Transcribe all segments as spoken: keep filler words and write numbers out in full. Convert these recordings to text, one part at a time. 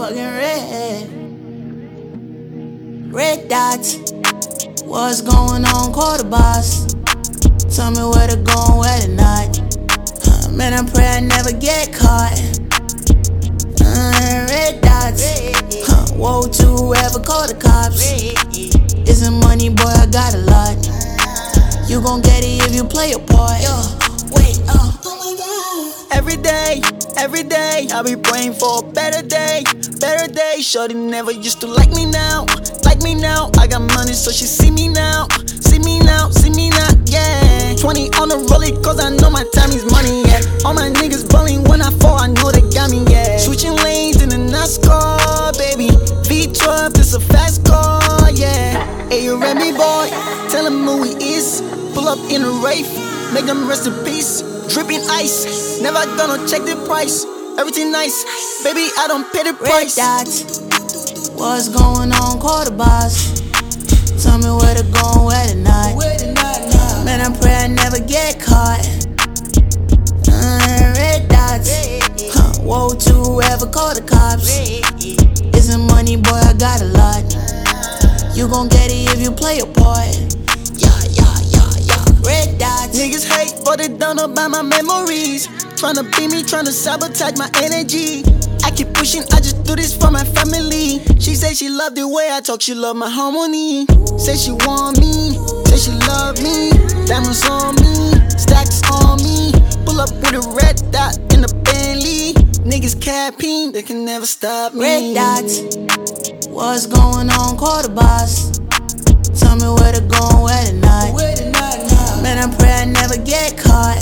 motherfucking red. Red dots. What's going on, quarter boss? Tell me where to go and where to not. Uh, man, I pray I never get caught. Uh, red dots. Huh, whoa, to whoever call the cops. Isn't money, boy, I got a lot. You gon' get it if you play your part. Yo, wait, uh. Every day, every day, I be praying for a better day, better day. Shorty never used to like me now, like me now. I got money, so she see me now, see me now, see me now, yeah. twenty on the rollie, cause I know my time is money, yeah. All my niggas ballin' when I fall, I know they got me, yeah. Switching lanes in the NASCAR, baby. V twelve, this a fast car, yeah. Hey, you Remy boy, tell him who he is. Pull up in a Wraith, make them rest in peace. Dripping ice, never gonna check the price. Everything nice, baby, I don't pay the price. Red dots, what's going on, quarter boss? Tell me where to go and where to not. Man, I pray I never get caught. Uh, red dots, huh, whoa, to whoever call the cops. Isn't money, boy, I got a lot. You gon' get it if you play your part. Red dots. Niggas hate, but they don't know about my memories. Tryna beat me, tryna sabotage my energy. I keep pushing, I just do this for my family. She say she love the way I talk, she love my harmony. Say she want me, say she love me. Diamonds on me, stacks on me. Pull up with a red dot in the Bentley. Niggas capping, they can never stop me. Red dots, what's going on, quarter boss? Tell me where to go and where to not. Man, I pray I never get caught.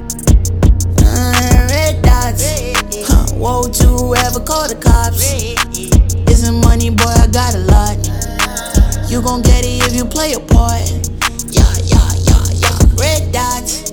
Uh, red dots, huh, whoa, to whoever call the cops. Isn't money, boy, I got a lot. You gon' get it if you play your part. Yeah, yeah, yeah, yeah. Red dots.